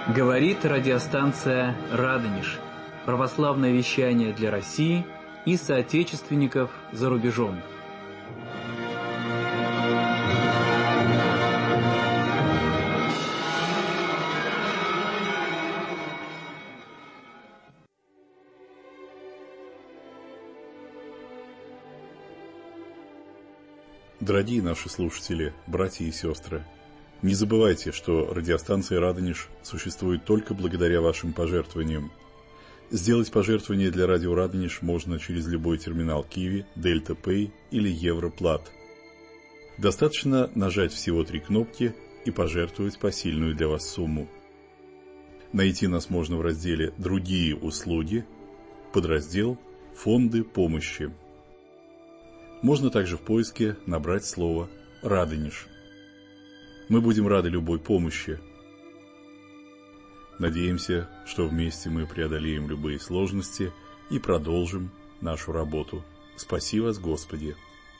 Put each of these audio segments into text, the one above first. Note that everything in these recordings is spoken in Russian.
Говорит радиостанция «Радонеж». Православное вещание для России и соотечественников за рубежом. Дорогие наши слушатели, братья и сестры, не забывайте, что радиостанция «Радонеж» существует только благодаря вашим пожертвованиям. Сделать пожертвование для радио «Радонеж» можно через любой терминал Киви, Дельта Пэй или Европлат. Достаточно нажать всего 3 кнопки и пожертвовать посильную для вас сумму. Найти нас можно в разделе «Другие услуги», подраздел «Фонды помощи». Можно также в поиске набрать слово «Радонеж». Мы будем рады любой помощи. Надеемся, что вместе мы преодолеем любые сложности и продолжим нашу работу. Спаси вас, Господи!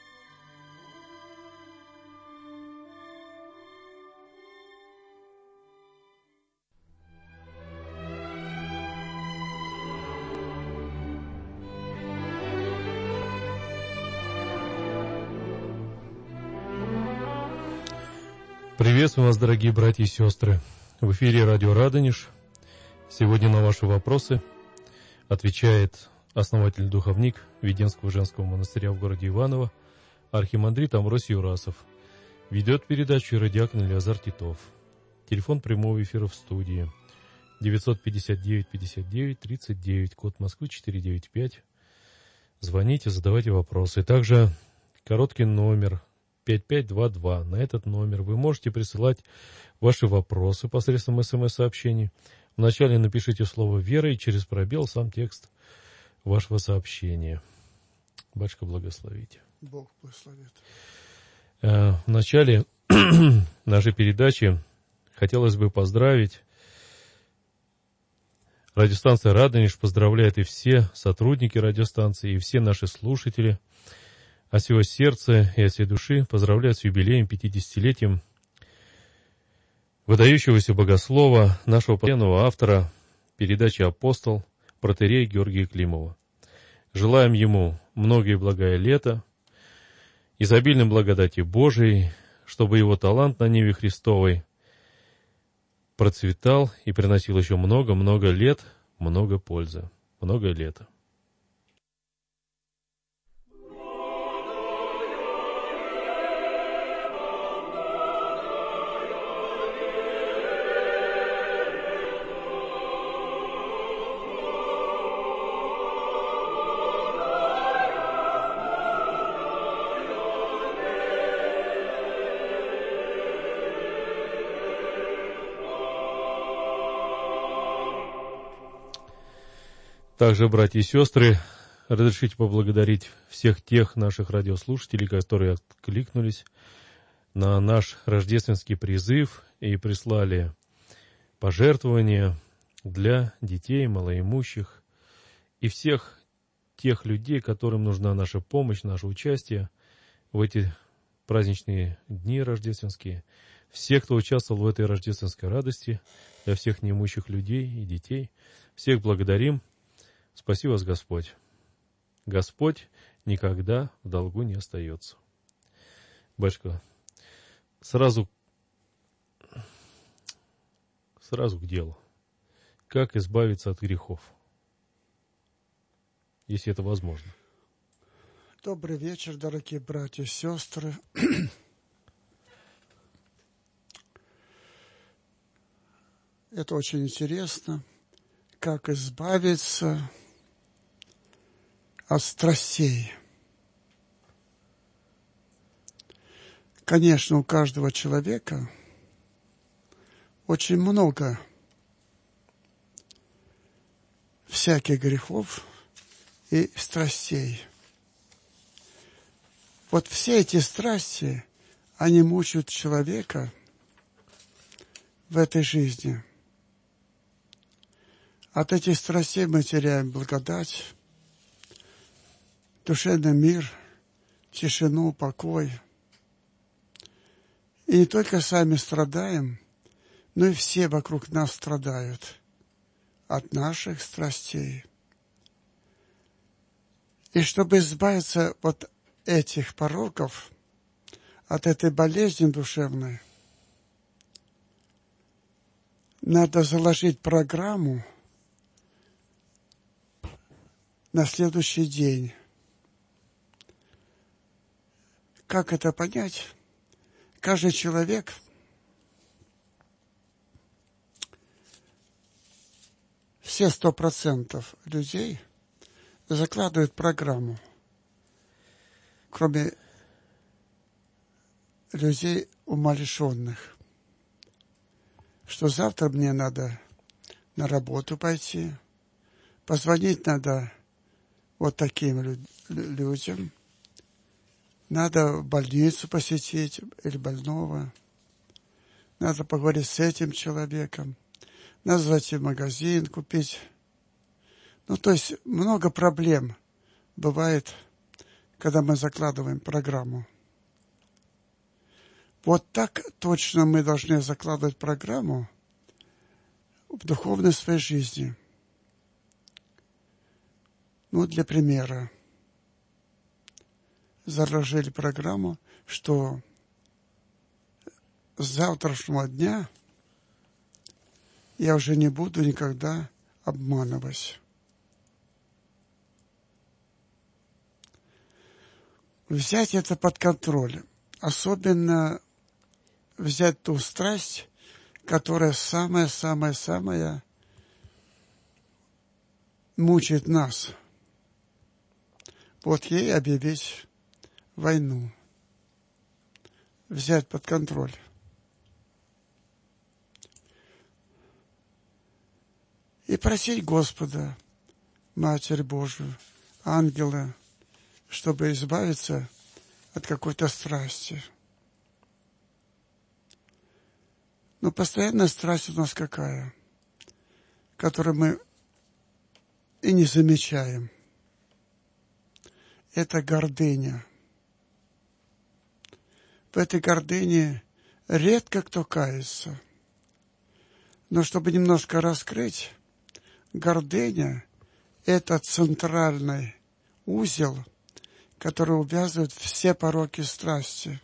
Приветствую вас, дорогие братья и сестры. В эфире радио «Радонеж». Сегодня на ваши вопросы отвечает основатель-духовник Веденского женского монастыря в городе Иваново, архимандрит Амвросий Юрасов. Ведет передачу иродиакон Илиазар Титов. Телефон прямого эфира в студии 959-59-39, код Москвы 495. Звоните, задавайте вопросы. Также короткий номер 5522. На этот номер вы можете присылать ваши вопросы посредством СМС-сообщений. Вначале напишите слово «Вера» и через пробел сам текст вашего сообщения. Батюшка, благословите. Бог благословит. В начале нашей передачи хотелось бы поздравить. Радиостанция «Радонеж» поздравляет и все сотрудники радиостанции, и все наши слушатели. От всего сердца и от всей души поздравляю с юбилеем, 50-летием выдающегося богослова, нашего постоянного автора передачи «Апостол», протоиерея Георгия Климова. Желаем ему многое благое лето, изобильной благодати Божией, чтобы его талант на ниве Христовой процветал и приносил еще много-много лет, много пользы, много лета. Также, братья и сестры, разрешите поблагодарить всех тех наших радиослушателей, которые откликнулись на наш рождественский призыв и прислали пожертвования для детей, малоимущих и всех тех людей, которым нужна наша помощь, наше участие в эти праздничные дни рождественские. Всех, кто участвовал в этой рождественской радости, для всех неимущих людей и детей, всех благодарим. Спаси вас, Господь. Господь никогда в долгу не остается. Батюшка, сразу к делу. Как избавиться от грехов, если это возможно? Добрый вечер, дорогие братья и сестры. Это очень интересно, как избавиться от страстей. Конечно, у каждого человека очень много всяких грехов и страстей. Вот все эти страсти, они мучают человека в этой жизни. От этих страстей мы теряем благодать, душевный мир, тишину, покой. И не только сами страдаем, но и все вокруг нас страдают от наших страстей. И чтобы избавиться от этих пороков, от этой болезни душевной, надо заложить программу на следующий день. Как это понять? Каждый человек все 100% людей закладывают программу, кроме людей умалишенных, что завтра мне надо на работу пойти, позвонить надо вот таким людям, надо больницу посетить или больного, надо поговорить с этим человеком, надо зайти в магазин, купить. Ну, то есть много проблем бывает, когда мы закладываем программу. Вот так точно мы должны закладывать программу в духовной своей жизни. Ну, для примера. Заложили программу, что с завтрашнего дня я уже не буду никогда обманывать. Взять это под контроль. Особенно взять ту страсть, которая самая-самая-самая мучает нас. Вот ей объявить войну. Взять под контроль. И просить Господа, Матерь Божию, ангела, чтобы избавиться от какой-то страсти. Но постоянная страсть у нас какая? Которую мы и не замечаем. Это гордыня. В этой гордыне редко кто кается. Но чтобы немножко раскрыть, гордыня – это центральный узел, который увязывает все пороки страсти.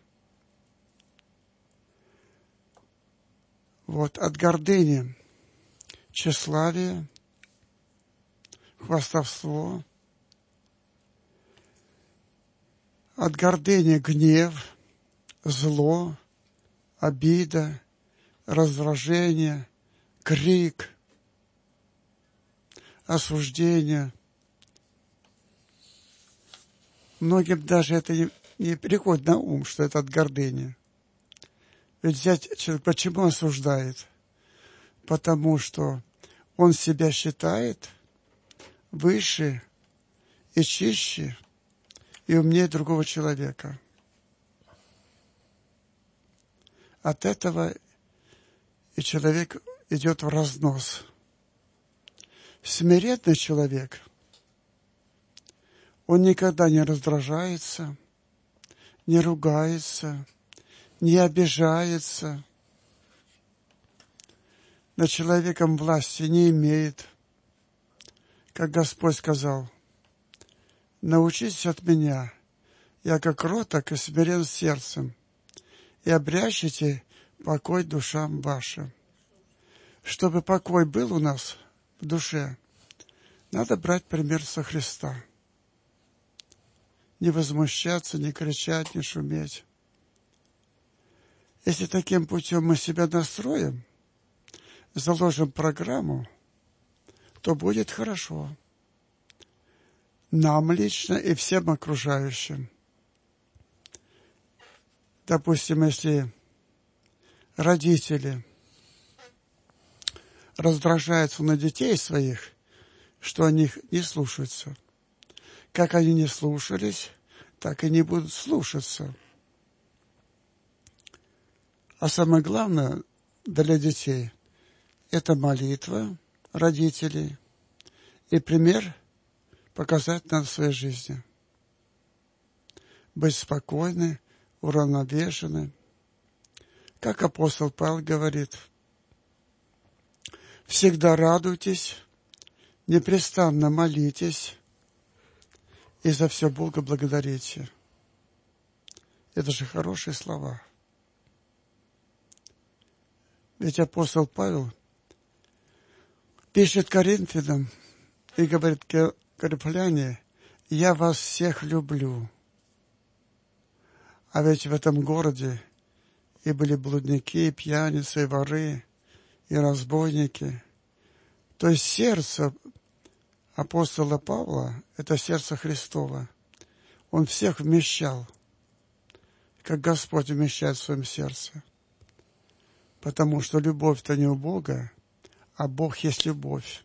Вот от гордыни тщеславие, хвастовство, от гордыни гнев, зло, обида, раздражение, крик, осуждение. Многим даже это не приходит на ум, что это от гордыни. Ведь взять человек, почему осуждает? Потому что он себя считает выше и чище и умнее другого человека. От этого и человек идет в разнос. Смиренный человек, он никогда не раздражается, не ругается, не обижается, над человеком власти не имеет. Как Господь сказал: научитесь от меня, я как кроток и смирен сердцем, и обрящите покой душам вашим. Чтобы покой был у нас в душе, надо брать пример со Христа. Не возмущаться, не кричать, не шуметь. Если таким путем мы себя настроим, заложим программу, то будет хорошо. Нам лично и всем окружающим. Допустим, если родители раздражаются на детей своих, что они их не слушаются. Как они не слушались, так и не будут слушаться. А самое главное для детей – это молитва родителей и пример показать нам в своей жизни. Быть спокойны, уравновешены. Как апостол Павел говорит, всегда радуйтесь, непрестанно молитесь и за все Бога благодарите. Это же хорошие слова. Ведь апостол Павел пишет Коринфянам и говорит: коринфяне, я вас всех люблю. А ведь в этом городе и были блудники, и пьяницы, и воры, и разбойники. То есть сердце апостола Павла – это сердце Христово. Он всех вмещал, как Господь вмещает в своем сердце. Потому что любовь-то не у Бога, а Бог есть любовь.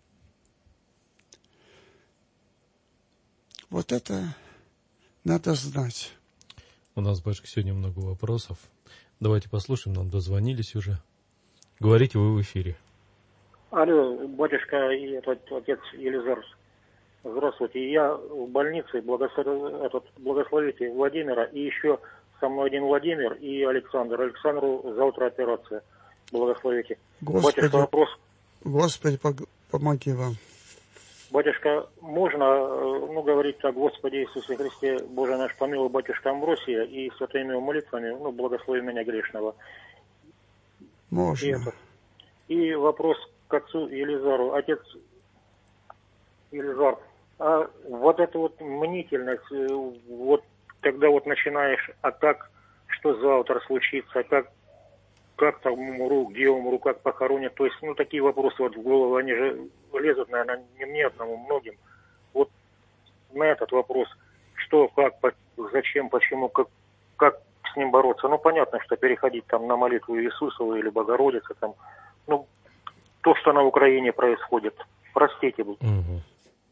Вот это надо знать. У нас, батюшка, сегодня много вопросов. Давайте послушаем, нам дозвонились уже. Говорите, вы в эфире. Алло, батюшка и отец Елизар. Здравствуйте. Я в больнице, благословите Владимира, и еще со мной один Владимир и Александр. Александру завтра операция. Благословите. Господи, батюшка, вопрос. Господи, помоги вам. Батюшка, можно, говорить так: Господи Иисусе Христе, Боже наш, помилуй, батюшка Амвросия, и святыми молитвами, благослови меня грешного. Можно. И вопрос к отцу Елизару. Отец Елизар, а вот эта вот мнительность, вот когда вот начинаешь, а как, что завтра случится, как там умру, где умру, как похоронят, то есть, такие вопросы вот в голову, они же лезут, наверное, не мне одному, многим. Вот на этот вопрос, что, как, зачем, почему, как с ним бороться. Понятно, что переходить там на молитву Иисусову или Богородицы, там, то, что на Украине происходит. Простите. Угу.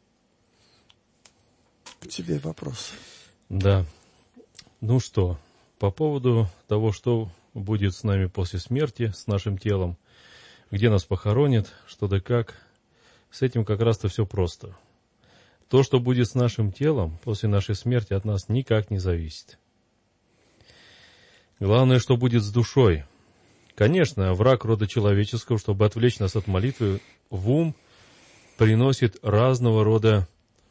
К тебе вопрос. Да. Ну что, по поводу того, что будет с нами после смерти, с нашим телом, где нас похоронят, что да как, с этим как раз-то все просто. То, что будет с нашим телом после нашей смерти, от нас никак не зависит. Главное, что будет с душой. Конечно, враг рода человеческого, чтобы отвлечь нас от молитвы, в ум приносит разного рода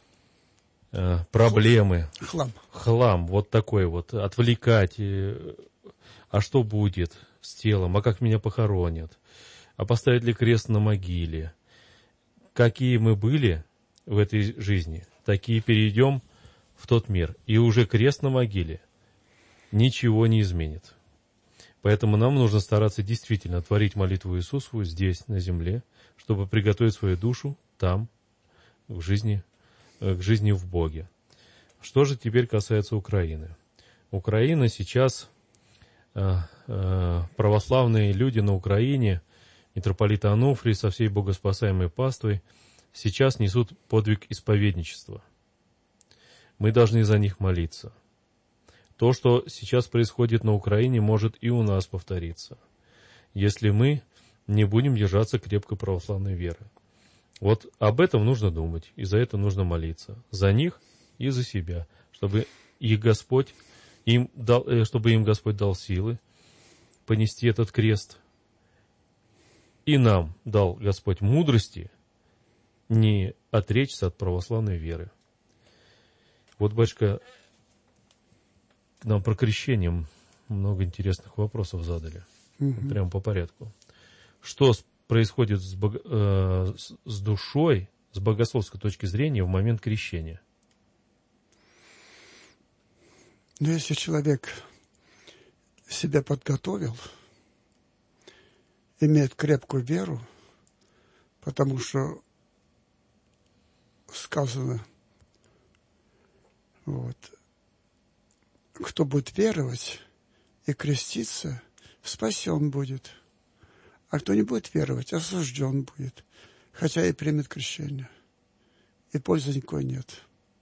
проблемы. Хлам, вот такой вот, отвлекать. А что будет с телом? А как меня похоронят? А поставят ли крест на могиле? Какие мы были в этой жизни, такие перейдем в тот мир. И уже крест на могиле ничего не изменит. Поэтому нам нужно стараться действительно творить молитву Иисусу здесь, на земле, чтобы приготовить свою душу там, к жизни в Боге. Что же теперь касается Украины? Украина сейчас, православные люди на Украине, митрополит Ануфрий со всей богоспасаемой паствой, сейчас несут подвиг исповедничества. Мы должны за них молиться. То, что сейчас происходит на Украине, может и у нас повториться, если мы не будем держаться крепко православной веры. Вот об этом нужно думать, и за это нужно молиться. За них и за себя, чтобы им Господь дал силы понести этот крест. И нам дал Господь мудрости не отречься от православной веры. Вот, батюшка, нам про крещение много интересных вопросов задали. Угу. Прямо по порядку. Что происходит с душой, с богословской точки зрения, в момент крещения? Если человек себя подготовил, имеет крепкую веру, потому что сказано, кто будет веровать и креститься, спасен будет. А кто не будет веровать, осужден будет, хотя и примет крещение. И пользы никакой нет.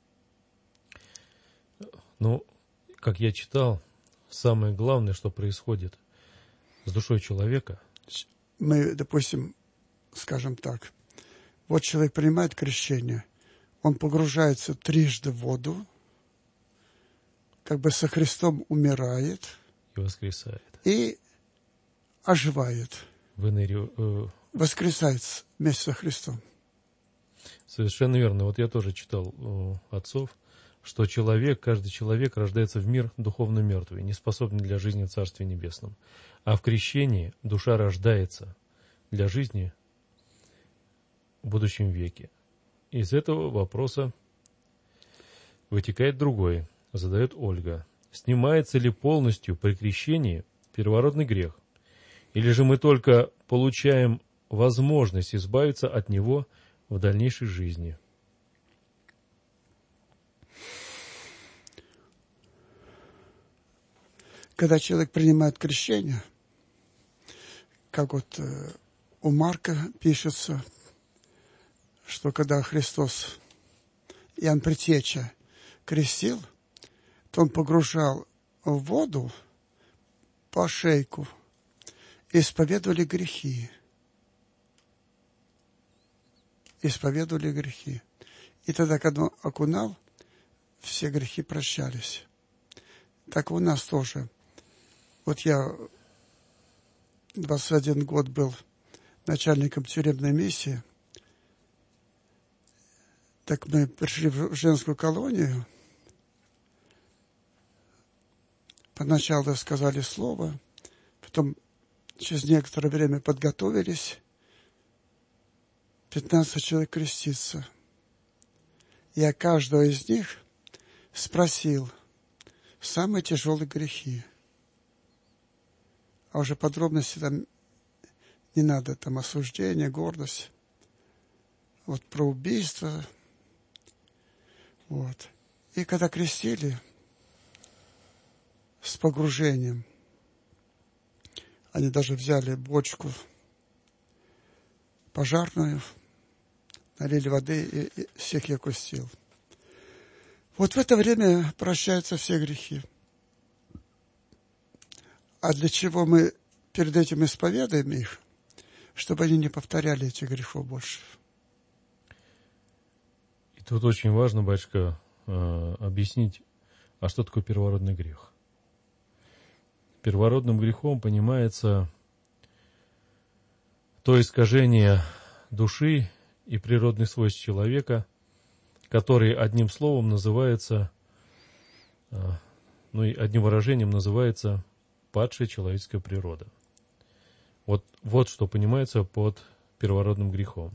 Как я читал, самое главное, что происходит с душой человека. Мы, допустим, скажем так, вот человек принимает крещение, он погружается трижды в воду, как бы со Христом умирает и воскресает. И оживает. Выныривает. воскресает вместе со Христом. Совершенно верно. Вот я тоже читал у отцов, что каждый человек рождается в мир духовно мертвый, не способный для жизни в Царстве Небесном. А в крещении душа рождается для жизни в будущем веке. Из этого вопроса вытекает другой. Задает Ольга. Снимается ли полностью при крещении первородный грех? Или же мы только получаем возможность избавиться от него в дальнейшей жизни? Когда человек принимает крещение, как вот у Марка пишется, что когда Христос, Иоанн Предтеча, крестил, то он погружал в воду по шейку, исповедовали грехи. Исповедовали грехи. И тогда, когда он окунал, все грехи прощались. Так у нас тоже. Вот я 21 год был начальником тюремной миссии. Так мы пришли в женскую колонию. Поначалу сказали слово, потом через некоторое время подготовились. 15 человек креститься. Я каждого из них спросил самые тяжелые грехи. А уже подробности там не надо, там осуждение, гордость. Вот про убийство. Вот. И когда крестили с погружением, они даже взяли бочку пожарную, налили воды и всех я крестил. Вот в это время прощаются все грехи. А для чего мы перед этим исповедуем их? Чтобы они не повторяли этих грехов больше. И тут очень важно, батюшка, объяснить, а что такое первородный грех? Первородным грехом понимается то искажение души и природных свойств человека, который одним словом называется, и одним выражением называется падшая человеческая природа. Вот что понимается под первородным грехом.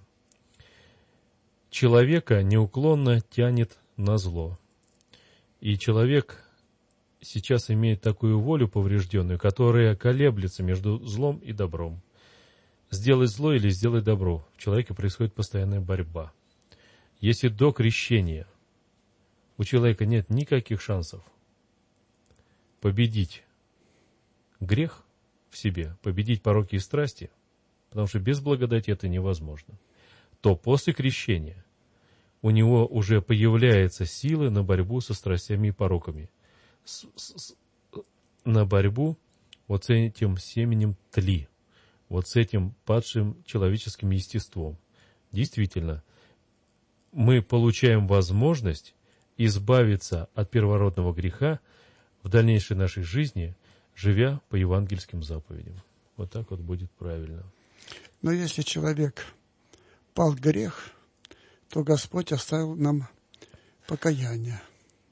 Человека неуклонно тянет на зло. И человек сейчас имеет такую волю поврежденную, которая колеблется между злом и добром. Сделать зло или сделать добро. В человеке происходит постоянная борьба. Если до крещения у человека нет никаких шансов победить грех в себе, победить пороки и страсти, потому что без благодати это невозможно, то после крещения у него уже появляются силы на борьбу со страстями и пороками, на борьбу вот с этим семенем тли, вот с этим падшим человеческим естеством. Действительно, мы получаем возможность избавиться от первородного греха в дальнейшей нашей жизни, живя по евангельским заповедям. Вот так вот будет правильно. Но если человек пал в грех, то Господь оставил нам покаяние.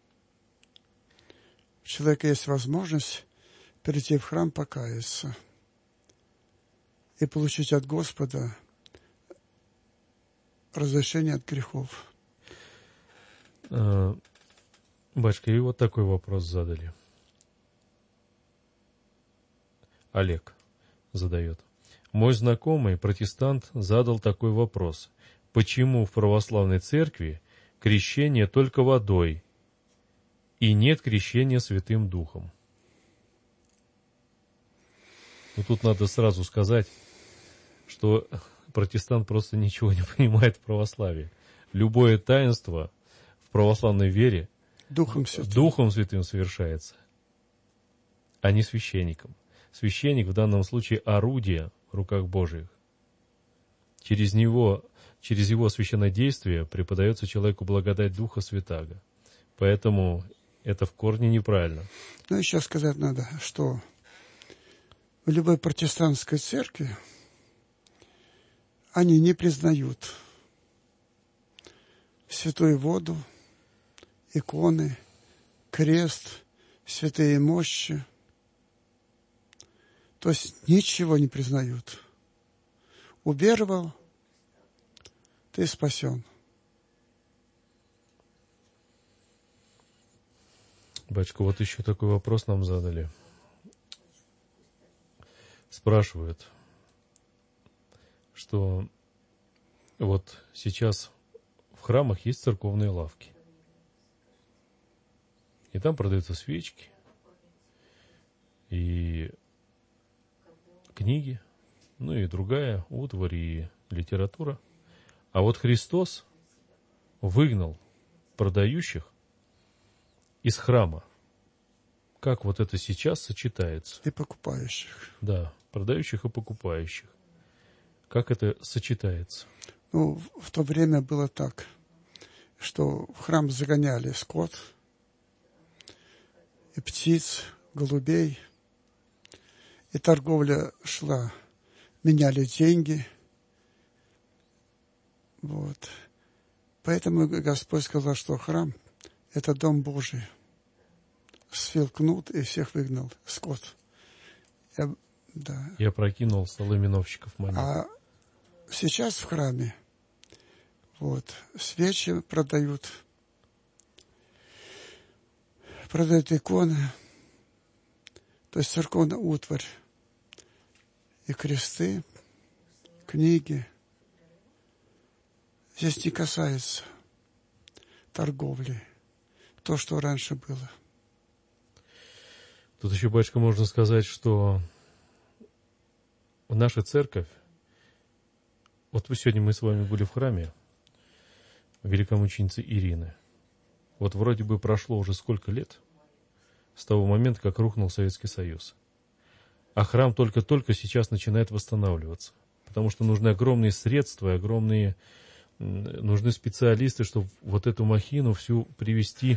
У человека есть возможность перейти в храм, покаяться и получить от Господа разрешение от грехов. Батюшка, и вот такой вопрос задали. Олег задает. Мой знакомый, протестант, задал такой вопрос. Почему в православной церкви крещение только водой и нет крещения Святым Духом? Ну, тут надо сразу сказать, что протестант просто ничего не понимает в православии. Любое таинство в православной вере Духом Святым совершается, а не священником. Священник в данном случае орудие в руках Божьих. Через его священнодействие преподается человеку благодать Духа Святаго. Поэтому это в корне неправильно. Ну, еще сказать надо, что в любой протестантской церкви они не признают святую воду, иконы, крест, святые мощи. То есть ничего не признают. Уверовал, ты спасен. Батюшка, вот еще такой вопрос нам задали. Спрашивают, что вот сейчас в храмах есть церковные лавки. И там продаются свечки и книги, ну и другая утварь и литература. А вот Христос выгнал продающих из храма. Как вот это сейчас сочетается? И покупающих. Да, продающих и покупающих. Как это сочетается? Ну, в то время было так, что в храм загоняли скот, и птиц, голубей, и торговля шла, меняли деньги. Вот. Поэтому Господь сказал, что храм – это дом Божий. Свил кнут и всех выгнал, скот. Я прокинул столы миновщиков монет. А сейчас в храме вот, свечи продают иконы, то есть церковная утварь, и кресты, книги. Здесь не касается торговли, то, что раньше было. Тут еще, батюшка, можно сказать, что наша церковь, вот сегодня мы с вами были в храме великомученицы Ирины. Вот вроде бы прошло уже сколько лет с того момента, как рухнул Советский Союз. А храм только-только сейчас начинает восстанавливаться. Потому что нужны огромные средства, нужны специалисты, чтобы вот эту махину всю привести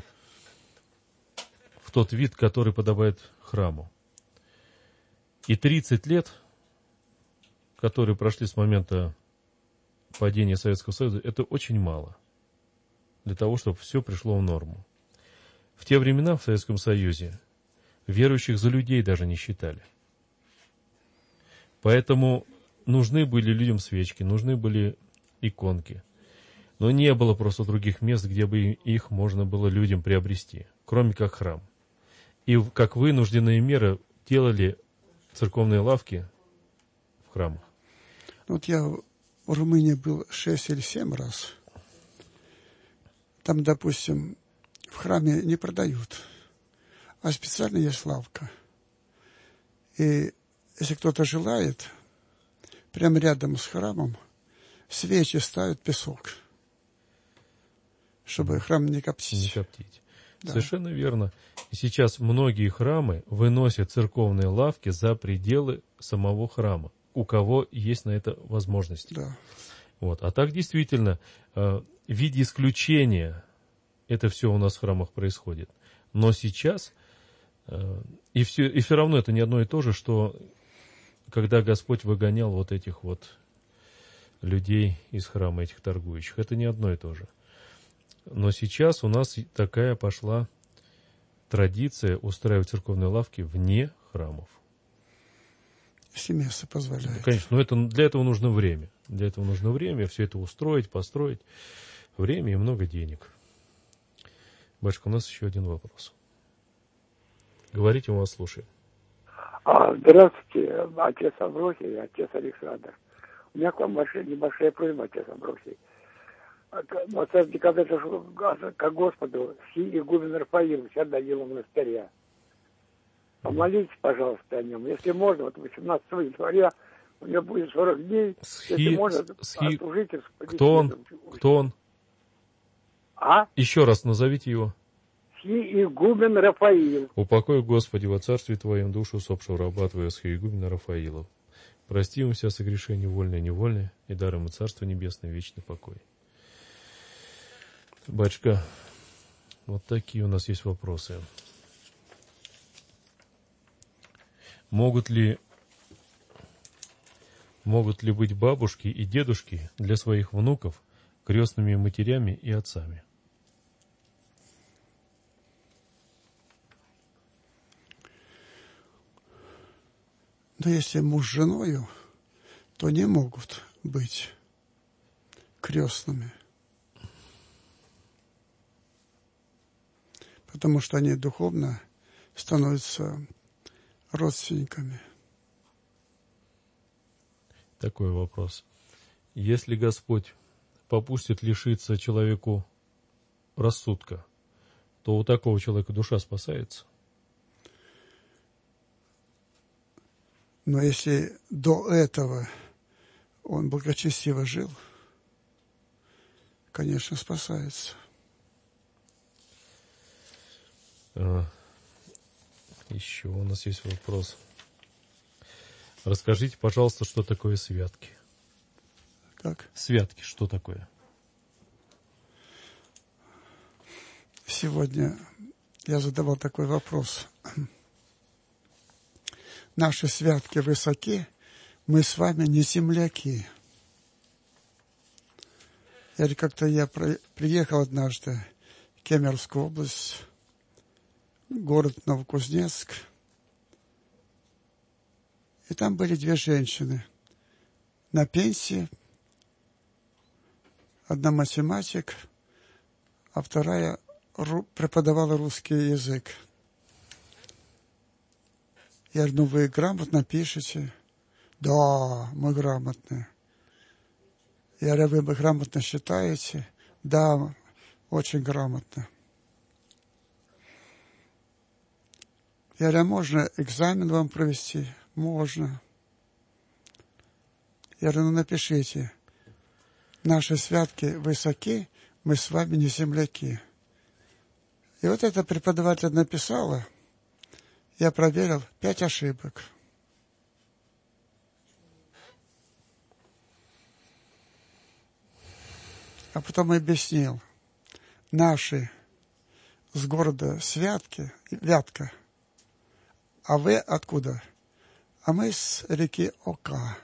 в тот вид, который подобает храму. И 30 лет, которые прошли с момента падения Советского Союза, это очень мало для того, чтобы все пришло в норму. В те времена в Советском Союзе верующих за людей даже не считали. Поэтому нужны были людям свечки, нужны были иконки. Но не было просто других мест, где бы их можно было людям приобрести, кроме как храм. И как вынужденные меры делали церковные лавки в храмах. Вот я в Румынии был 6 или 7 раз. Там, допустим, в храме не продают, а специально есть лавка. И если кто-то желает, прямо рядом с храмом свечи ставят песок, чтобы храм не коптить. Не коптить. Да. Совершенно верно. И сейчас многие храмы выносят церковные лавки за пределы самого храма, у кого есть на это возможность. Да. Вот. А так действительно, в виде исключения это все у нас в храмах происходит. Но сейчас, и все равно это не одно и то же, что когда Господь выгонял вот этих вот людей из храма, этих торгующих, это не одно и то же. Но сейчас у нас такая пошла традиция устраивать церковные лавки вне храмов. Если место позволяет. Ну, конечно, но для этого нужно время. Для этого нужно время, все это устроить, построить. Время и много денег. Батюшка, у нас еще один вопрос. Говорите, мы вас слушаем. Здравствуйте, отец Амвросий, отец Александр. У меня к вам небольшая просьба, отец Амвросий. 20 декабря к Господу игумен Рафаил, сейчас дадим монастыря. Помолитесь, пожалуйста, о нем. Если можно, вот 18 января у него будет 40 дней. Если можно, отслужите. Кто он? Еще раз назовите его. Игумен Рафаил. Упокой, Господи, во царстве Твоем душу усопшего раба Твоего игумена Рафаила. Прости ему вся согрешения, вольное и невольное, и дай ему царство небесное, вечный покой. Батюшка, вот такие у нас есть вопросы. Могут ли Могут ли быть бабушки и дедушки для своих внуков крестными матерями и отцами? Но если муж с женою, то не могут быть крестными. Потому что они духовно становятся родственниками. Такой вопрос. Если Господь попустит лишиться человеку рассудка, то у такого человека душа спасается? Но если до этого он благочестиво жил, конечно, спасается. Еще у нас есть вопрос. Расскажите, пожалуйста, что такое святки? Как? Святки, что такое? Сегодня я задавал такой вопрос. Наши святки высоки, мы с вами не земляки. Как-то я приехал однажды в Кемеровскую область, город Новокузнецк, и там были две женщины на пенсии. Одна математик, а вторая преподавала русский язык. Я говорю, ну вы грамотно пишете? Да, мы грамотные. Я говорю, вы грамотно считаете? Да, очень грамотно. Я говорю, а можно экзамен вам провести? Можно. Я говорю, ну напишите. Наши святки высоки, мы с вами не земляки. И вот эта преподаватель написала, я проверил, 5 ошибок. А потом объяснил, наши с города Вятка, а вы откуда? А мы с реки Ока.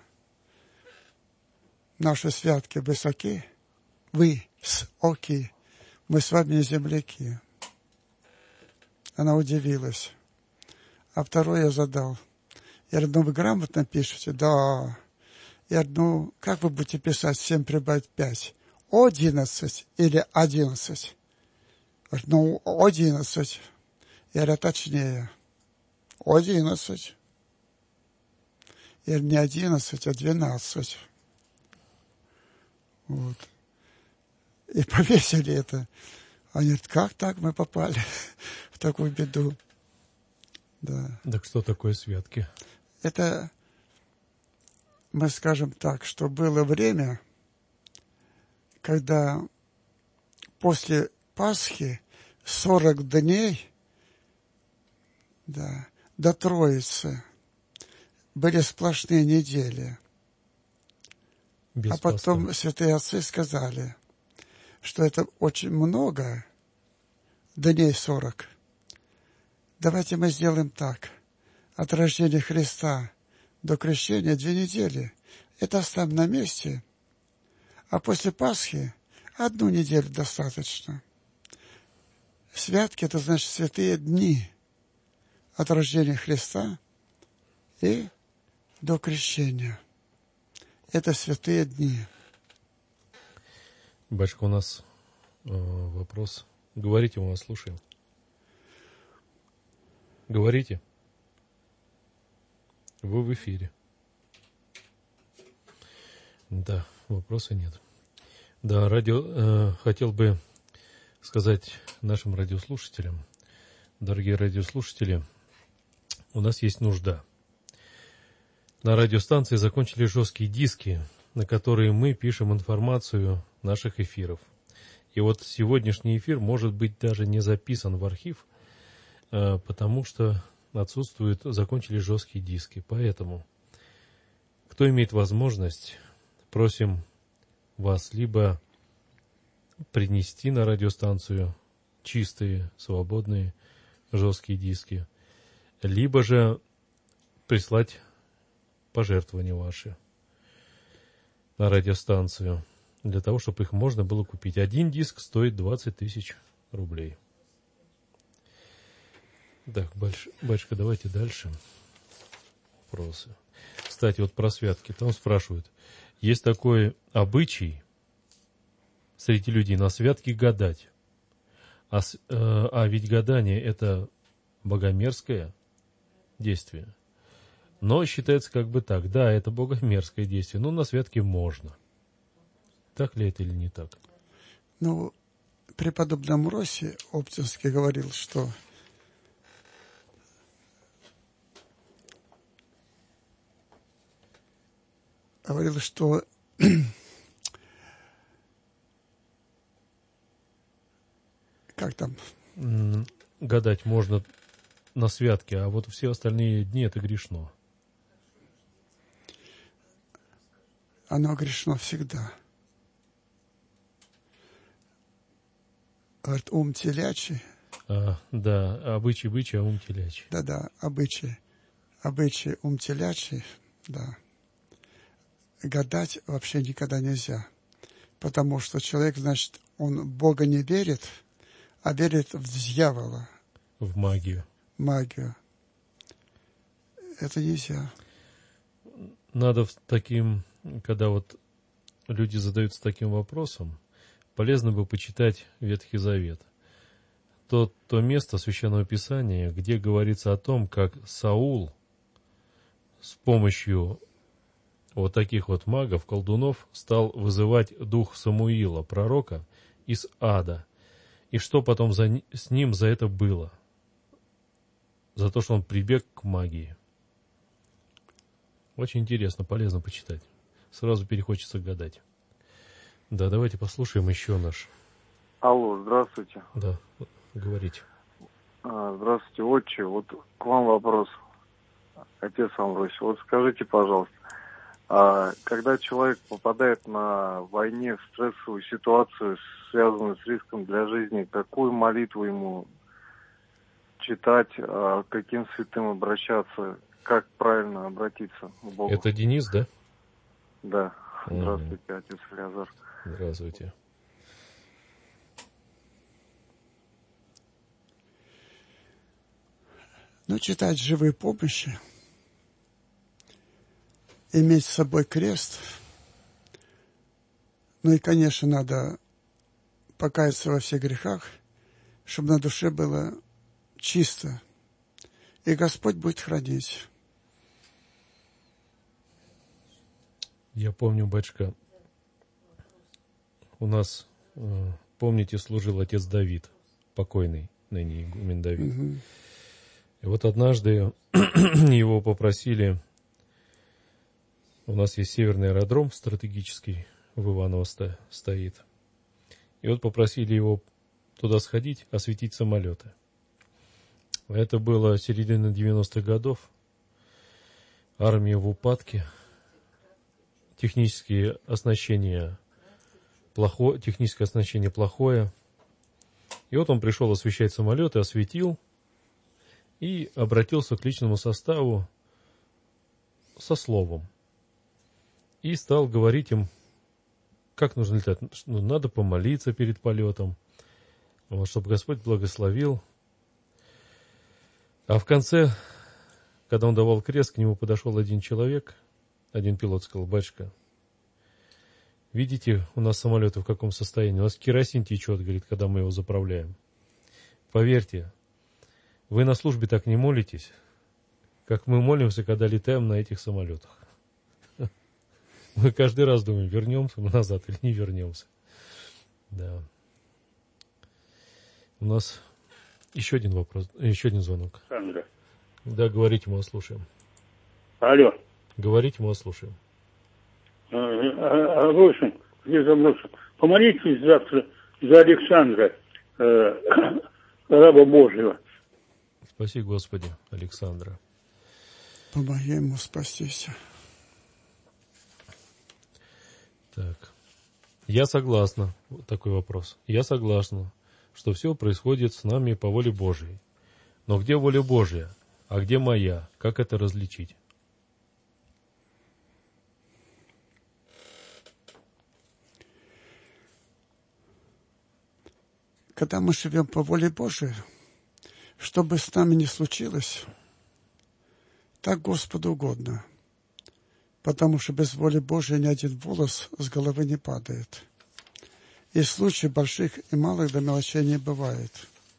Наши святки высоки, вы с Оки, мы с вами не земляки. Она удивилась. А второй я задал. Я говорю, ну вы грамотно пишете? Да. Я говорю, ну как вы будете писать 7 прибавить 5? 11 или 11? Ну, 11. Я говорю, точнее. 11. Я говорю, не 11, а 12. Вот. И повесили это. Они говорят, как так мы попали в такую беду? Да. Так что такое святки? Это, мы скажем так, что было время, когда после Пасхи 40 дней, да, до Троицы были сплошные недели. Без а потом поста. святые отцы сказали, что это очень много, дней 40. Давайте мы сделаем так. От рождения Христа до крещения 2 недели. Это оставим на месте. А после Пасхи 1 неделю достаточно. Святки – это значит святые дни от рождения Христа и до крещения. Это святые дни. Батюшка, у нас вопрос. Говорите, мы вас слушаем. Говорите. Вы в эфире. Да, вопроса нет. Да, хотел бы сказать нашим радиослушателям, дорогие радиослушатели, у нас есть нужда. На радиостанции закончили жесткие диски, на которые мы пишем информацию наших эфиров. И вот сегодняшний эфир может быть даже не записан в архив, потому что закончили жесткие диски. Поэтому, кто имеет возможность, просим вас либо принести на радиостанцию чистые, свободные жесткие диски, либо же прислать пожертвования ваши. на радиостанцию, для того, чтобы их можно было купить. Один диск стоит 20 тысяч рублей. Так, батюшка, давайте дальше. Вопросы. Кстати, вот про святки. Там спрашивают, есть такой обычай среди людей на святки гадать. А ведь гадание – это богомерзкое действие. Но считается как бы так. Да, это богомерзкое действие, но на святки можно. Так ли это или не так? Ну, преподобный Амвросий Оптинский говорил, что как там? Гадать можно на святке, а вот все остальные дни это грешно. Оно грешно всегда. Говорит, ум телячий. Да, обычай бычий, а ум телячий. Да, обычай, ум телячий, да. Гадать вообще никогда нельзя, потому что человек, значит, он в Бога не верит, а верит в дьявола. В магию. Это нельзя. Надо таким, когда вот люди задаются таким вопросом, полезно бы почитать Ветхий Завет. То место Священного Писания, где говорится о том, как Саул с помощью вот таких вот магов, колдунов, стал вызывать дух Самуила, пророка, из ада. И что потом с ним за это было? За то, что он прибег к магии. Очень интересно, полезно почитать. Сразу перехочется гадать. Да, давайте послушаем еще наш. Алло, здравствуйте. Да, говорите. Здравствуйте, отче. Вот к вам вопрос. Отец Амвросий, вот скажите, пожалуйста, когда человек попадает на войне в стрессовую ситуацию, связанную с риском для жизни, какую молитву ему читать, каким святым обращаться, как правильно обратиться к Богу? Это Денис, да? Да. Здравствуйте, отец Илиазар. Здравствуйте. Читать живые помощи, иметь с собой крест, и, конечно, надо покаяться во всех грехах, чтобы на душе было чисто, и Господь будет хранить. Я помню, батюшка, у нас, помните, служил отец Давид, покойный, ныне игумен Давид. Угу. И вот однажды его попросили, у нас есть северный аэродром стратегический, в Иваново стоит. И вот попросили его туда сходить, осветить самолеты. Это было середина 90-х годов. Армия в упадке. Техническое оснащение плохое. И вот он пришел освещать самолеты, осветил и обратился к личному составу со словом. И стал говорить им, как нужно летать. Надо помолиться перед полетом, чтобы Господь благословил. А в конце, когда он давал крест, к нему подошел один человек, один пилот, сказал: батюшка, видите, у нас самолеты в каком состоянии? У нас керосин течет, говорит, когда мы его заправляем. Поверьте, вы на службе так не молитесь, как мы молимся, когда летаем на этих самолетах. Мы каждый раз думаем, вернемся мы назад или не вернемся. Да. У нас еще один вопрос, еще один звонок. Сандра. Да, говорите, мы вас слушаем. Алло. Говорите, мы вас слушаем. Абросин, помолитесь завтра за Александра, раба Божьего. Спаси Господи, Александра. Помоги ему спастись. Так. Я согласна. Вот такой вопрос. Я согласна, что все происходит с нами по воле Божьей. Но где воля Божья? А где моя? Как это различить? когда мы живем по воле Божией, что бы с нами ни случилось, так Господу угодно. Потому что без воли Божией ни один волос с головы не падает. И случаев больших и малых до мелочей не бывает.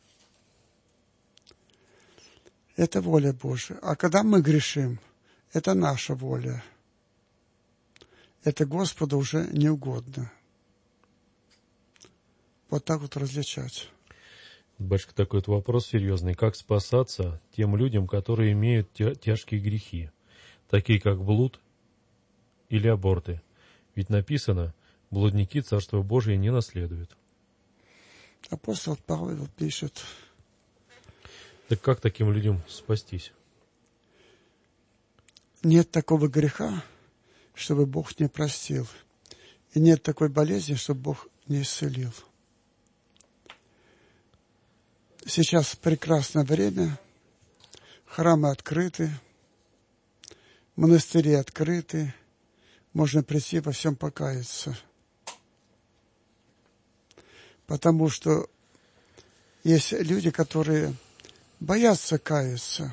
Это воля Божия. А когда мы грешим, это наша воля. Это Господу уже не угодно. Вот так вот различать. Батюшка, такой вот вопрос серьезный. Как спасаться тем людям, которые имеют тяжкие грехи, такие как блуд или аборты? Ведь написано, блудники Царство Божие не наследуют. Апостол Павел пишет. Так как таким людям спастись? Нет такого греха, чтобы Бог не простил. И нет такой болезни, чтобы Бог не исцелил. Сейчас прекрасное время. Храмы открыты. Монастыри открыты. Можно прийти во всем покаяться. Потому что есть люди, которые боятся каяться.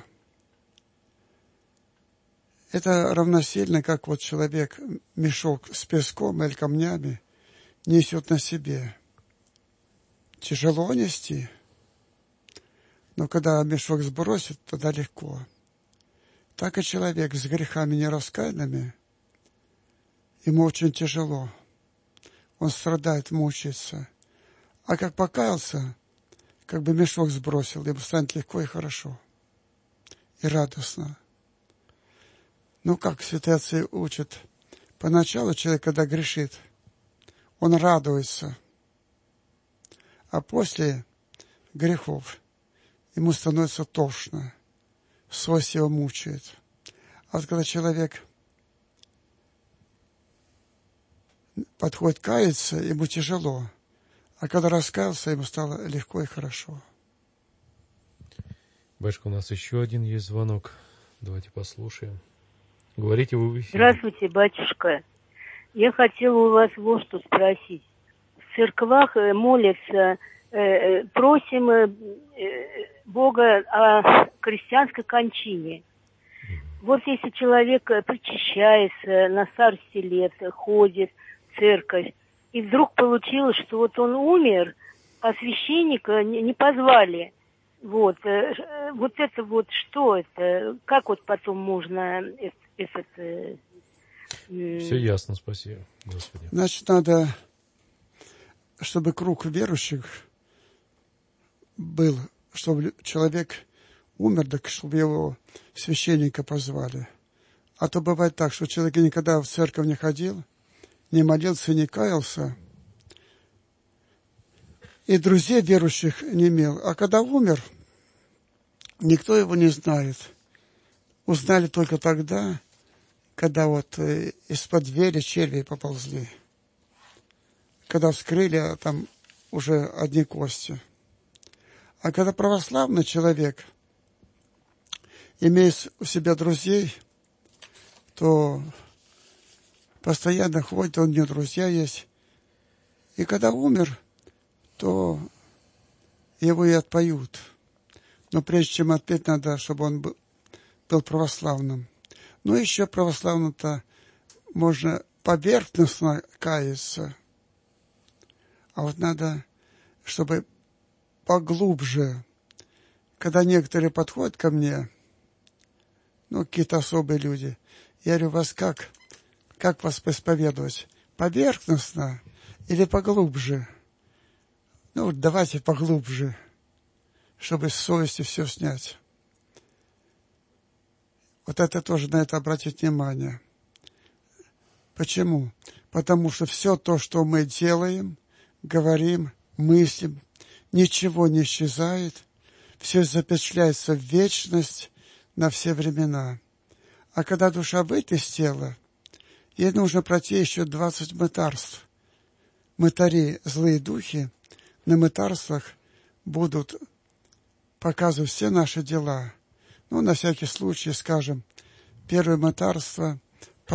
Это равносильно, как вот человек мешок с песком или камнями несет на себе. Тяжело нести, но когда мешок сбросит, тогда легко. Так и человек с грехами нераскаянными, ему очень тяжело. Он страдает, мучается. А как покаялся, как бы мешок сбросил, ему станет легко и хорошо, и радостно. Ну, как святые отцы учат, поначалу человек, когда грешит, он радуется, а после грехов ему становится тошно, совесть его мучает. А вот когда человек подходит каяться, ему тяжело, а когда раскаялся, ему стало легко и хорошо. Батюшка, у нас еще один есть звонок. Давайте послушаем. Говорите вы в эфире. Здравствуйте, батюшка. Я хотела у вас вот что спросить. В церквах молятся, просим Бога о крестьянской кончине. Вот если человек причащается на старости лет, ходит в церковь, и вдруг получилось, что вот он умер, а священника не позвали. Вот это вот что это? Как вот потом можно Все ясно, спасибо, Господи. Значит, надо, чтобы круг верующих был, чтобы человек умер, так чтобы его священника позвали. А то бывает так, что человек никогда в церковь не ходил, не молился, не каялся, и друзей верующих не имел. А когда умер, никто его не знает. Узнали только тогда, когда вот из-под двери черви поползли. Когда вскрыли, а там уже одни кости. А когда православный человек имеет у себя друзей, то постоянно ходит, у него друзья есть. И когда умер, то его и отпоют. Но прежде чем отпеть, надо, чтобы он был православным. Но еще православным-то можно поверхностно каяться. А вот надо, чтобы поглубже. Когда некоторые подходят ко мне, какие-то особые люди, я говорю, вас как вас исповедовать? Поверхностно или поглубже? Давайте поглубже, чтобы с совести все снять. Вот это тоже на это обратить внимание. Почему? Потому что все то, что мы делаем, говорим, мыслим, ничего не исчезает, все запечатляется в вечность на все времена. А когда душа выйдет из тела, ей нужно пройти еще 20 мытарств. Мытари, злые духи, на мытарствах будут показывать все наши дела. На всякий случай скажем, первое мытарство –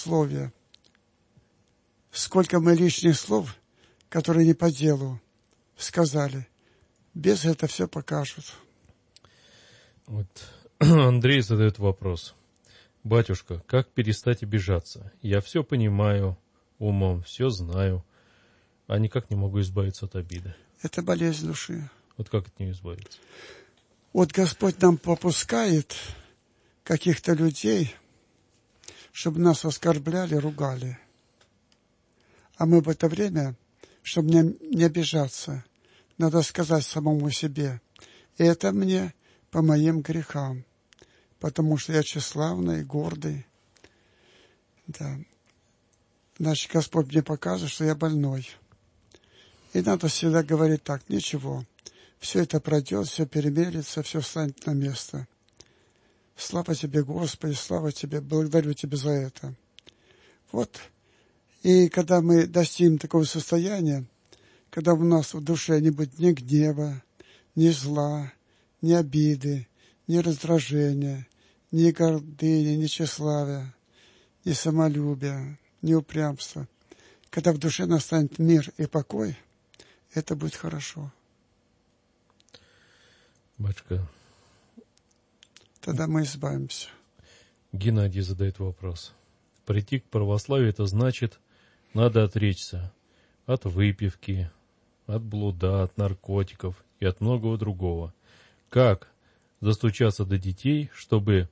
празднословие. Сколько мы лишних слов, которые не по делу, сказали, без это все покажут. Вот Андрей задает вопрос. Батюшка, как перестать обижаться? Я все понимаю умом, все знаю, а никак не могу избавиться от обиды. Это болезнь души. Вот как от нее избавиться? Вот Господь нам попускает каких-то людей, чтобы нас оскорбляли, ругали. А мы в это время, чтобы не обижаться, надо сказать самому себе, это мне по моим грехам, потому что я тщеславный, гордый. Да. Значит, Господь мне показывает, что я больной. И надо всегда говорить так, ничего, все это пройдет, все перемелится, все встанет на место. Слава Тебе, Господи, слава Тебе, благодарю Тебя за это. Вот. И когда мы достигнем такого состояния, когда у нас в душе не будет ни гнева, ни зла, ни обиды, ни раздражения, ни гордыни, ни тщеславия, ни самолюбия, ни упрямства. Когда в душе настанет мир и покой, это будет хорошо. Батюшка. Тогда мы избавимся. Геннадий задает вопрос. Прийти к православию — это значит, надо отречься от выпивки, от блуда, от наркотиков и от многого другого. Как достучаться до детей, чтобы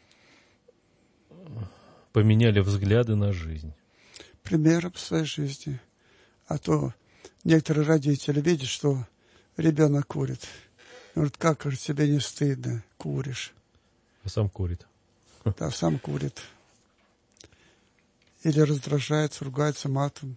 поменяли взгляды на жизнь? Примером в своей жизни. А то некоторые родители видят, что ребенок курит. Говорят, как же тебе не стыдно, куришь. А сам курит. Да, сам курит. Или раздражается, ругается матом.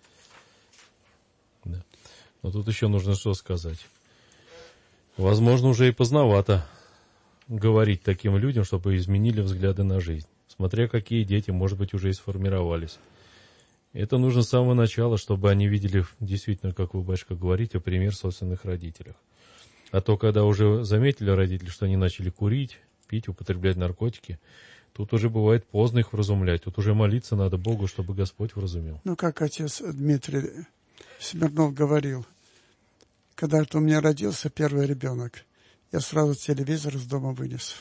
Да. Но тут еще нужно что сказать. Возможно, уже и поздновато говорить таким людям, чтобы изменили взгляды на жизнь. Смотря какие дети, может быть, уже и сформировались. Это нужно с самого начала, чтобы они видели действительно, как вы, батюшка, говорите, пример собственных родителях. А то, когда уже заметили родители, что они начали курить, пить, употреблять наркотики, тут уже бывает поздно их вразумлять. Тут уже молиться надо Богу, чтобы Господь вразумил. Ну, как отец Дмитрий Смирнов говорил, когда у меня родился первый ребенок, я сразу телевизор из дома вынес,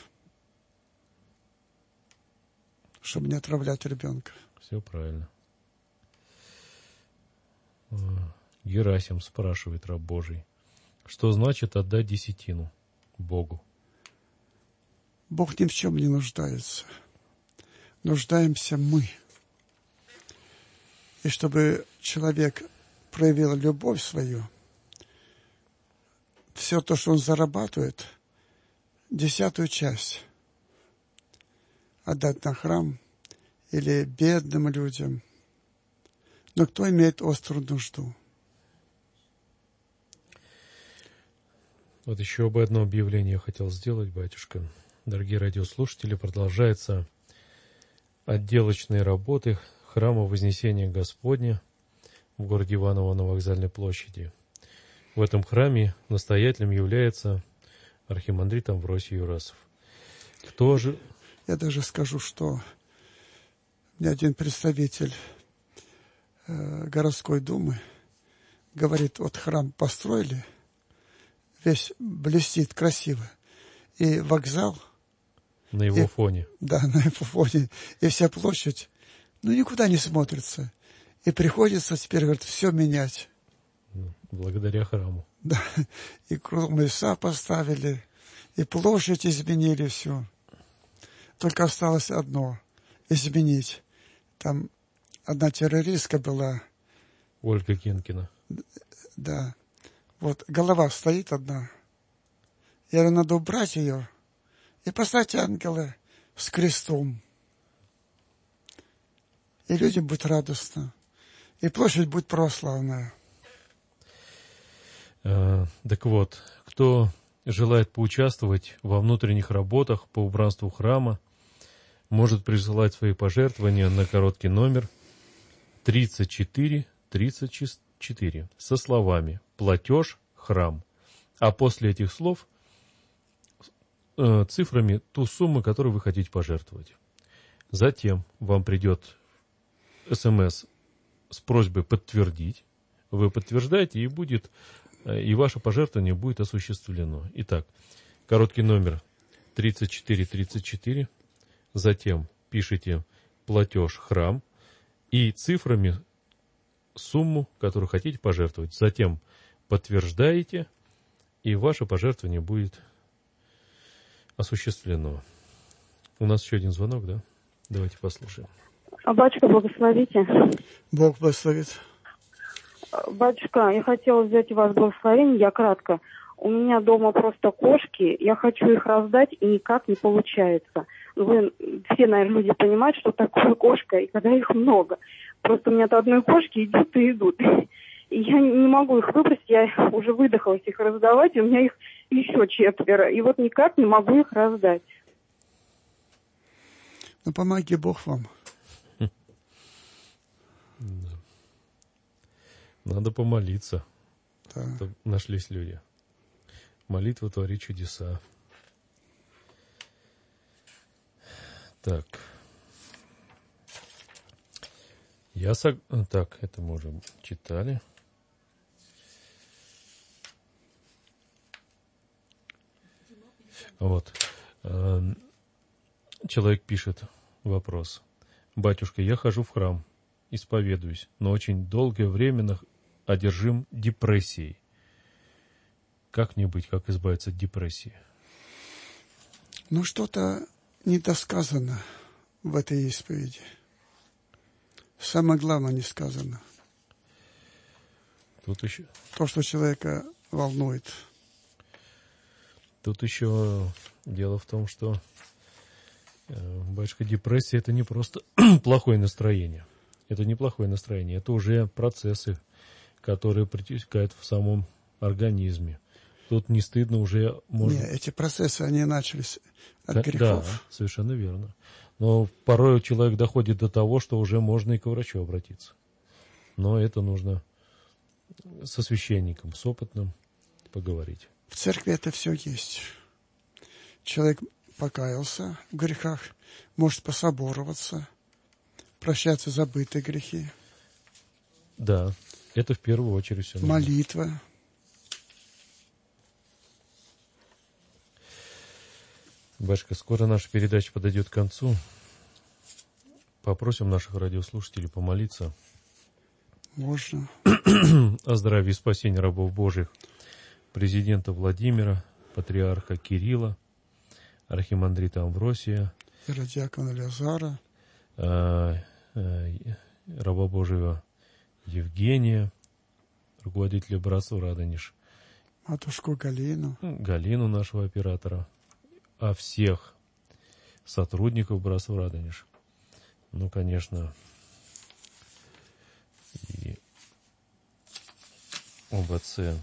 чтобы не отравлять ребенка. Все правильно. Герасим спрашивает, раб Божий, что значит отдать десятину Богу? Бог ни в чем не нуждается. Нуждаемся мы. И чтобы человек проявил любовь свою, все то, что он зарабатывает, 10-ю часть отдать на храм или бедным людям. Но кто имеет острую нужду? Вот еще об одном объявлении я хотел сделать, батюшка. Дорогие радиослушатели, продолжаются отделочные работы храма Вознесения Господня в городе Иваново на Вокзальной площади. В этом храме настоятелем является архимандрит Амвросий Юрасов. Кто же... Я даже скажу, что мне один представитель городской думы говорит, вот храм построили, весь блестит красиво, и вокзал... На его фоне. Да, на его фоне. И вся площадь, никуда не смотрится. И приходится теперь, говорит, все менять. Благодаря храму. Да, и кругом леса поставили, и площадь изменили всю. Только осталось одно — изменить. Там одна террористка была. Ольга Кенкина. Да. Вот голова стоит одна. Я говорю, надо убрать ее и поставить ангела с крестом. И людям будет радостно. И площадь будет православная. Так вот, кто желает поучаствовать во внутренних работах по убранству храма, может присылать свои пожертвования на короткий номер 3434 со словами «Платеж, храм». А после этих слов цифрами ту сумму, которую вы хотите пожертвовать. Затем вам придет СМС с просьбой подтвердить. Вы подтверждаете, и будет и ваше пожертвование будет осуществлено. Итак, короткий номер 3434, затем пишите платеж «Храм» и цифрами сумму, которую хотите пожертвовать. Затем подтверждаете, и ваше пожертвование будет осуществлено. У нас еще один звонок, да? Давайте послушаем. Батюшка, благословите. Бог благословит. Батюшка, я хотела взять у вас благословение, я кратко. У меня дома просто кошки, я хочу их раздать, и никак не получается. Вы все, наверное, люди понимают, что такое кошка, и когда их много. Просто у меня от одной кошки идут и идут. И я не могу их выбросить, я уже выдохалась их раздавать, и у меня их еще 4. И вот никак не могу их раздать. Ну, помоги Бог вам. Надо помолиться. Да. Чтобы нашлись люди. Молитва творит чудеса. Так. Так, это мы уже читали. Вот. Человек пишет вопрос. Батюшка, я хожу в храм, исповедуюсь, но очень долгое время одержим депрессией. Как мне быть, как избавиться от депрессии? Ну, что-то недосказано в этой исповеди. Самое главное не сказано. Тут еще... То, что человека волнует. Тут еще дело в том, что, батюшка, депрессия — это не просто плохое настроение. Это не плохое настроение, это уже процессы, которые протекают в самом организме. Тут не стыдно уже... Нет, эти процессы, они начались от грехов. Да, совершенно верно. Но порой человек доходит до того, что уже можно и к врачу обратиться. Но это нужно со священником, с опытным поговорить. В церкви это все есть. Человек покаялся в грехах, может пособороваться, прощаться забытые грехи. Да, это в первую очередь все. Молитва. Батюшка, скоро наша передача подойдет к концу. Попросим наших радиослушателей помолиться. Можно. О здравии и спасении рабов Божьих, президента Владимира, патриарха Кирилла, архимандрита Амвросия, иродиакона Лазара, раба Божьего Евгения, руководителя братства Радонеж, матушку Галину, нашего оператора, о всех сотрудников братства Радонеж. Ну, конечно, и об отце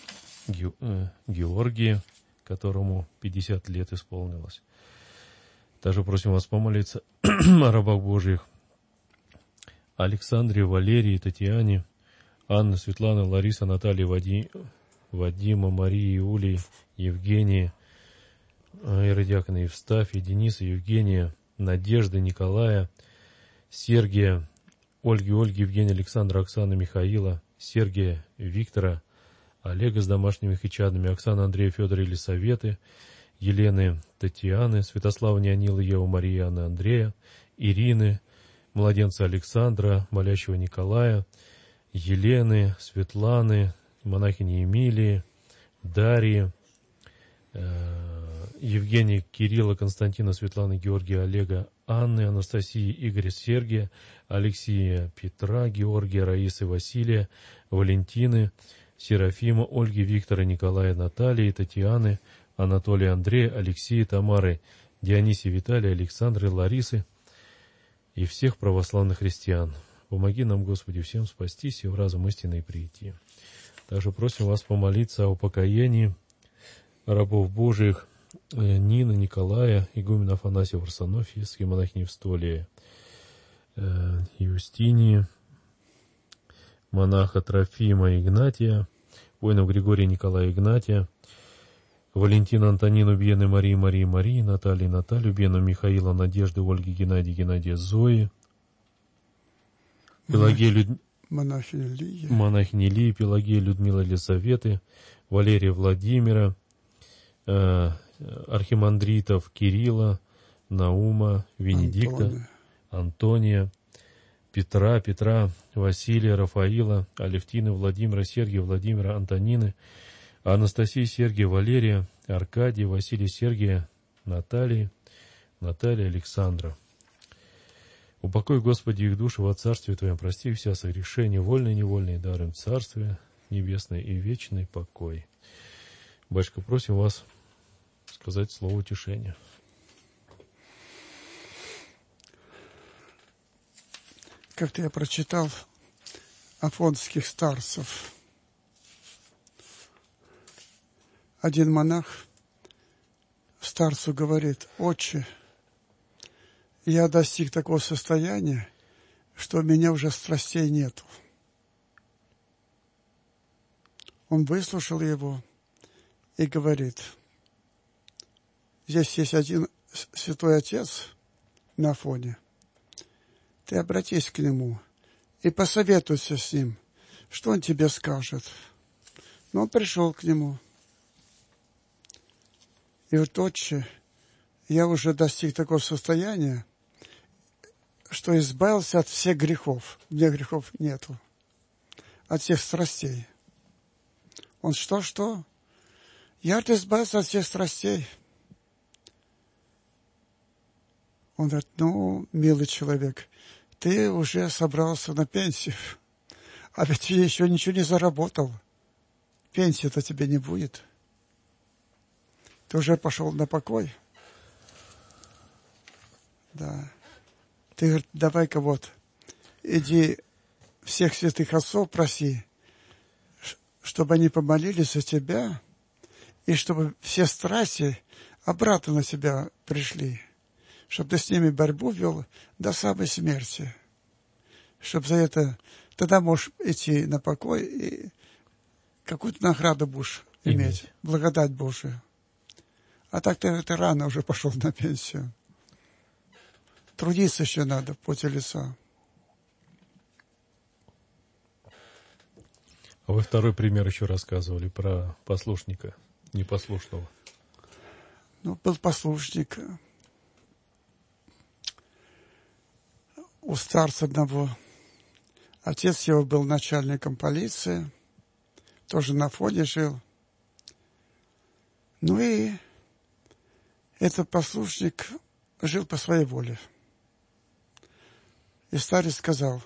Георгии, которому 50 лет исполнилось. Также просим вас помолиться о рабах Божьих Александре, Валерии, Татьяне, Анне, Светлане, Ларисе, Наталье, Вадима, Марии, Юлии, Евгении, иродиакона Евстафия, Дениса, Евгения, Надежды, Николая, Сергия, Ольги, Евгения, Александра, Оксаны, Михаила, Сергия, Виктора, Олега с домашними хичадами, Оксаны, Андрея, Федора, Елисаветы, Елены, Татьяны, Святослава, Неонила, Еву, Марии, Анны, Андрея, Ирины, младенца Александра, молящего Николая, Елены, Светланы, монахини Емилии, Дарьи, Евгения, Кирилла, Константина, Светланы, Георгия, Олега, Анны, Анастасии, Игоря, Сергия, Алексея, Петра, Георгия, Раисы, Василия, Валентины, Серафима, Ольги, Виктора, Николая, Натальи, Татьяны, Анатолия, Андрея, Алексея, Тамары, Дионисия, Виталия, Александры, Ларисы и всех православных христиан. Помоги нам, Господи, всем спастись и в разум истинный прийти. Также просим вас помолиться о упокоении рабов Божьих Нины, Николая, игумена Афанасия Варсонофьевской, монахини Евстолия, Юстинии, монаха Трофима Игнатия, воинов Григория, Николая, Игнатия, Валентина, Антонину, Бены, Марии, Наталью, Бену, Михаила, Надежды, Ольги, Геннадия, Зои, Пелагею, монахиня Лии, Пелагея Людмила Елизаветы, Валерия Владимира, архимандритов Кирилла, Наума, Венедикта, Антония, Петра, Василия, Рафаила, Алевтины, Владимира, Сергия, Владимира, Антонины, Анастасии, Сергия, Валерия, Аркадия, Василия, Сергия, Наталья, Александра. Упокой, Господи, их души во Царстве Твоем, прости вся согрешения, вольные и невольные, даруем Царствие Небесное и вечный покой. Батюшка, просим вас сказать слово утешения. Как-то я прочитал афонских старцев. Один монах старцу говорит: «Отче, я достиг такого состояния, что у меня уже страстей нету». Он выслушал его и говорит: «Здесь есть один святой отец на Афоне. Ты обратись к нему и посоветуйся с ним, что он тебе скажет». Но он пришел к нему и говорит: «Отче, я уже достиг такого состояния, что избавился от всех грехов. У меня грехов нету. От всех страстей». Он: что? Я избавился от всех страстей. Он говорит: «Ну, милый человек, ты уже собрался на пенсию, а ведь ты еще ничего не заработал. Пенсии-то тебе не будет. Ты уже пошел на покой. Да. Ты, говорит, давай-ка вот, иди всех святых отцов проси, чтобы они помолились за тебя, и чтобы все страсти обратно на тебя пришли, чтобы ты с ними борьбу вел до самой смерти, чтобы за это тогда можешь идти на покой и какую-то награду будешь иметь, благодать Божию. А так ты рано уже пошел на пенсию. Трудиться еще надо в поте лица». А вы второй пример еще рассказывали про послушника, непослушного. Ну, был послушник у старца одного. Отец его был начальником полиции, тоже на Афоне жил. Ну и этот послушник жил по своей воле. И старец сказал: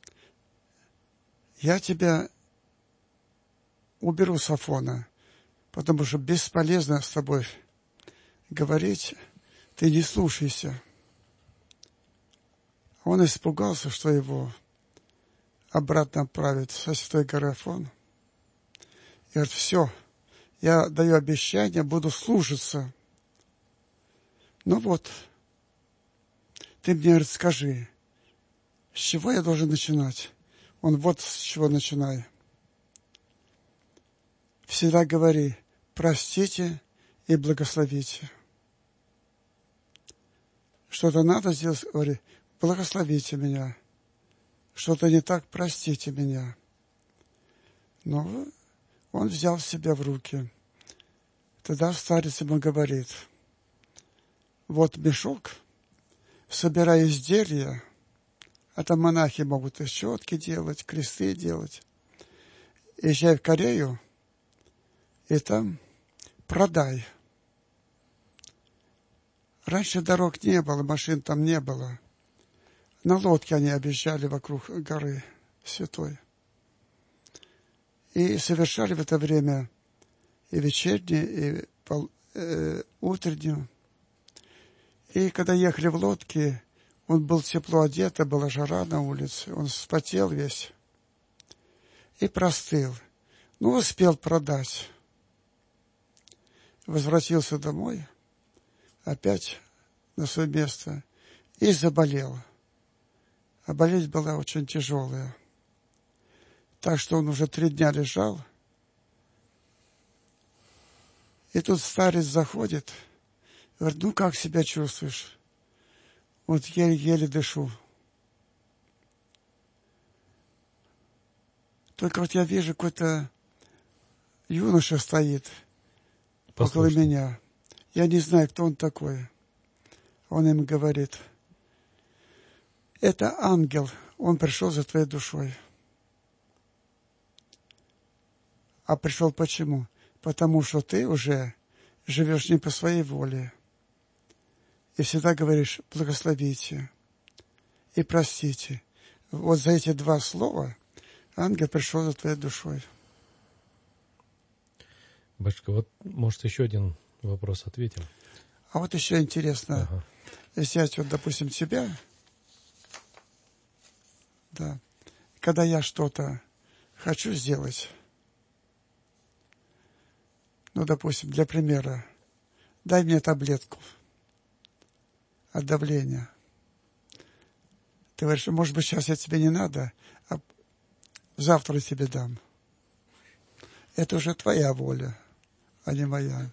«Я тебя уберу с Афона, потому что бесполезно с тобой говорить, ты не слушайся». Он испугался, что его обратно отправят со Святой горы Афон. И говорит: «Все, я даю обещание, буду слушаться. Ну вот, ты мне, говорит, скажи, с чего я должен начинать?» Он: «Вот с чего начинай. Всегда говори: простите и благословите. Что-то надо сделать, говори: благословите меня. Что-то не так, простите меня». Но он взял себя в руки. Тогда старец ему говорит: «Вот мешок, собирай изделия, а там монахи могут и щетки делать, кресты делать. Езжай в Корею и там продай». Раньше дорог не было, машин там не было. На лодке они объезжали вокруг горы Святой. И совершали в это время и вечернюю, и утреннюю. И когда ехали в лодке, он был тепло одет, была жара на улице, он вспотел весь и простыл. Ну, успел продать. Возвратился домой, опять на свое место, и заболел. А болезнь была очень тяжелая. Так что он уже 3 дня лежал. И тут старец заходит, говорит: «Ну, как себя чувствуешь?» Вот еле-еле дышу. Только вот я вижу, какой-то юноша стоит около меня. Я не знаю, кто он такой. Он им говорит: это ангел, он пришел за твоей душой. А пришел почему? Потому что ты уже живешь не по своей воле. И всегда говоришь: благословите и простите. Вот за эти два слова ангел пришел за твоей душой. Батюшка, вот, может, еще один вопрос ответим? А вот еще интересно, если взять, вот, допустим, тебя, да, когда я что-то хочу сделать, ну, допустим, для примера, дай мне таблетку от давления. Ты говоришь: может быть, сейчас я тебе не надо, а завтра я тебе дам. Это уже твоя воля, а не моя.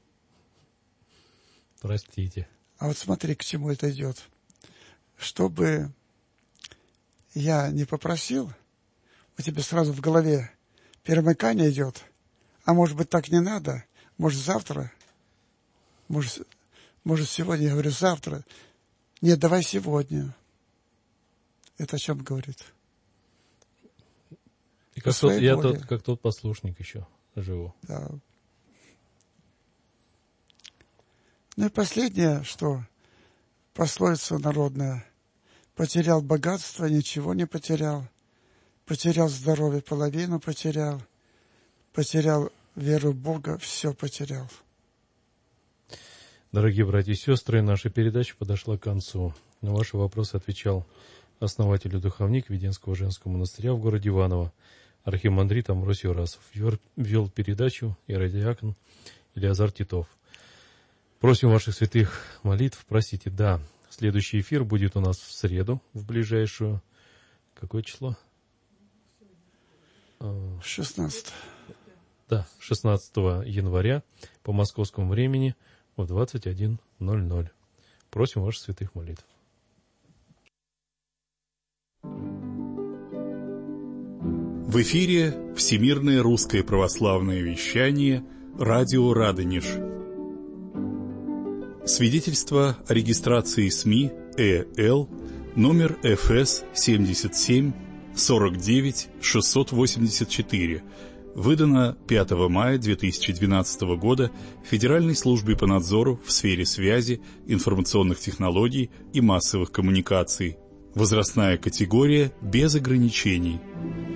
Простите. А вот смотри, к чему это идет. Чтобы я не попросил, у тебя сразу в голове перемыкание идет. А может быть, так не надо? Может, завтра? Может, сегодня? Я говорю: завтра. Нет, давай сегодня. Это о чем говорит? И как тот послушник еще живу. Да. Ну и последнее, что пословица народная: потерял богатство, ничего не потерял, потерял здоровье, половину потерял, потерял веру в Бога, все потерял. Дорогие братья и сестры, наша передача подошла к концу. На ваши вопросы отвечал основатель и духовник Веденского женского монастыря в городе Иваново, архимандрит Амвросий Урасов. Вел передачу иеродиакон Илиазар Титов. Просим ваших святых молитв. Простите, да, следующий эфир будет у нас в среду, в ближайшую. Какое число? 16. Да, 16 января по московскому времени в 21:00. Просим ваших святых молитв. В эфире Всемирное русское православное вещание «Радио Радонеж». Свидетельство о регистрации СМИ ЭЛ номер ФС 77 49 684, выдано 5 мая 2012 года Федеральной службой по надзору в сфере связи, информационных технологий и массовых коммуникаций. Возрастная категория без ограничений.